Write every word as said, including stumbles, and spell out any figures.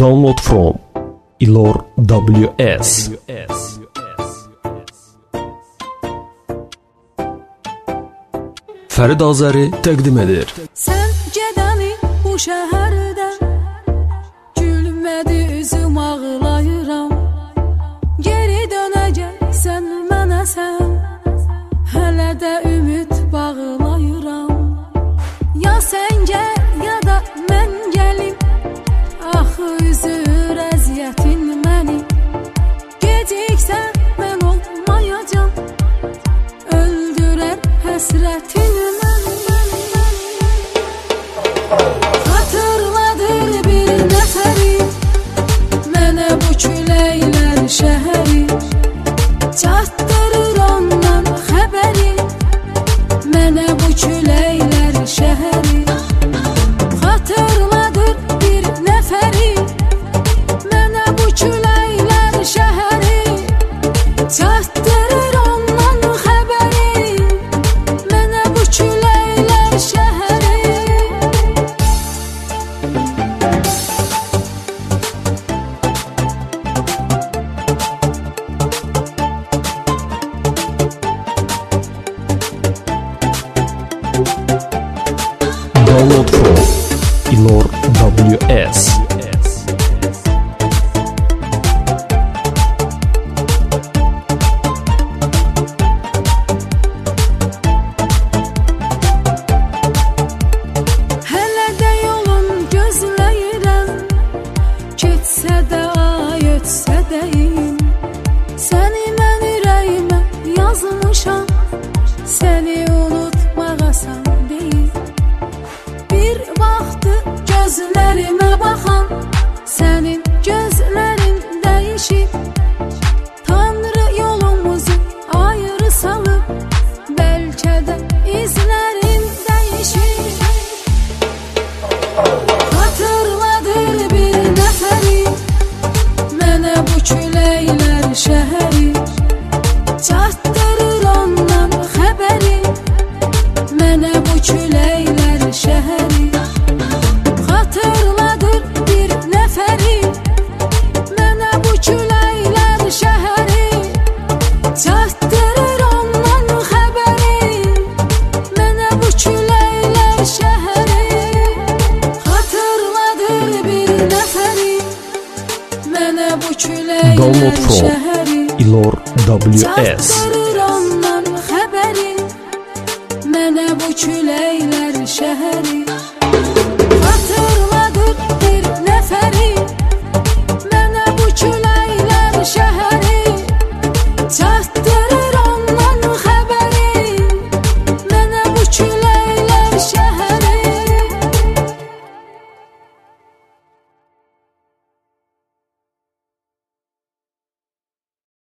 Download from Ilor W S. Fərid Azəri təqdim edir. Sən gedəni bu şəhərdə gülmədi üzüm ağlayıram. Geri dönəcəksən mənə sən, hələ də ümid bağlayıram. Ya sən gəl ya da mən gəlim, axı üzür əziyyətin məni. Geciksən mən olmayacam, öldürər həsrətin məni. Xatırladır bir nəfəri mənə bu küləklər şəhəri. Çatdırır ondan xəbəri mənə bu küləklər şəhəri. Xatırladır bir nəfəri mənə bu küləklər şəhəri. Çatdırır ondan xəbəri mənə bu küləklər şəhəri. Download from Ilor W S. Hələ də yolun gözləyirəm, keçsə də ay ötsə deyim. Səni mən ürəyimə yazmışam, səni unutmaq asan deyil. Bir vaxtı gözlərimə baxan, sənin gözlərin dəyişib. Tanrı yolumuzu ayrı salıb, bəlkə də izlərin dəyişib. Xatırladır bir nəfəri mənə bu küləklər şəhəri. Çatdırır ondan xəbəri mənə bu küləklər şəhəri. Xatırladır bir nəfəri mənə bu küləklər şəhəri. Çatdırır ondan xəbəri mənə bu küləklər şəhəri. Xatırladır bir nəfəri mənə bu Download küləklər from şəhəri. Ilor W S. Çatdırır ondan xəbəri mənə bu küləklər şəhəri.